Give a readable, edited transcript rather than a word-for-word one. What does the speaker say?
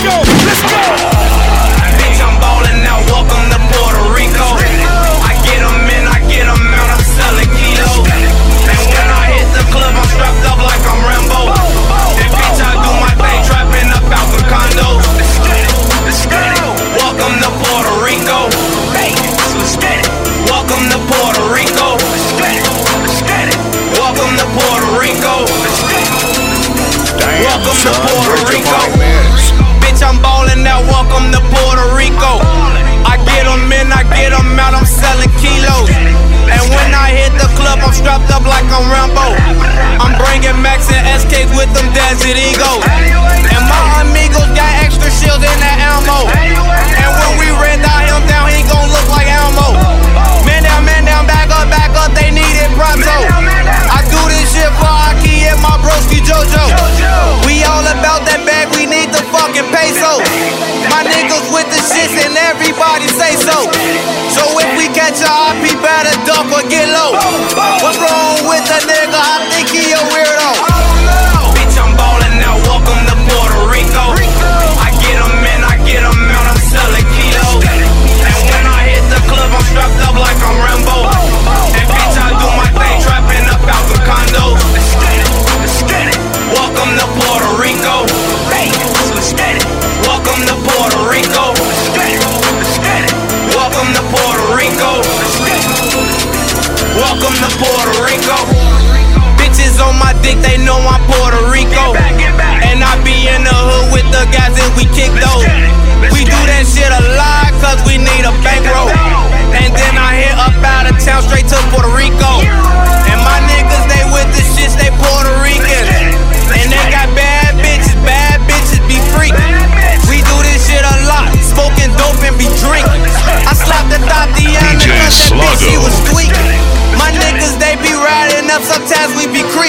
go, let's go. Bitch, I'm ballin' now, welcome to Puerto Rico. I get 'em in, I get 'em out, I'm selling kilos. And when I hit the club, I'm strapped up like I'm Rambo. And bitch, I do my thing, trapping up out the condos. Let's get it. Welcome to Puerto Rico. Hey, let's get it. Welcome to Puerto Rico. Let's get it. Let's get it. Welcome to Puerto Rico. Let's get it. Welcome to Puerto Rico. Bitch, I'm ballin' now, welcome to Puerto Rico. I get 'em in, I get 'em out, I'm selling kilos. And when I hit the club, I'm strapped up like I'm Rambo. I'm bringing Max and SKs with them Desert Eagles. And my amigos got extra shields in that ammo. And when we red dot him down, he gon' look like Elmo. Man down, back up, they need it pronto. I do this shit for Aki and my broski Jojo. We all about that bag, we need the fucking peso. My niggas with the shits and everybody say so. So if we catch a IP, better duck or get low. What's wrong with a nigga? I think he a weirdo. Bitch, I'm ballin' now, welcome to Puerto Rico. I get 'em in, I get 'em out, I'm selling kilos. And when I hit the club, I'm strapped up like I'm Rambo. And bitch, I do my thing, trapping up out the condos. Let's get it, let's get it. Welcome to Puerto Rico. Hey, let's get it. Welcome to Puerto Rico. Let's get it, let's get it. Welcome to Puerto Rico. Let's get it. Welcome to Puerto Rico. Bitches on my dick, they know I'm Puerto Rico. And I be in the hood with the guys and we kick those. We do that shit a lot cause we need a bankroll. And then I hit up out of town straight to Puerto Rico. And my niggas, they with the shits, they Puerto Ricans. And they got bad bitches be freaking. We do this shit a lot, smoking dope and be drinking. I slapped the Tatiana cause that bitch, she was tweaking. My niggas, they be riding up, sometimes we be creeping.